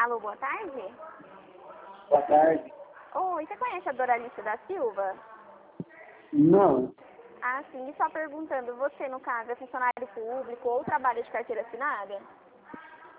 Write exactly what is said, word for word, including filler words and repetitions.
Alô, boa tarde? Boa tarde. Oi, você conhece a Doralice da Silva? Não. Ah, sim, e só perguntando, você, no caso, é funcionário público ou trabalha de carteira assinada?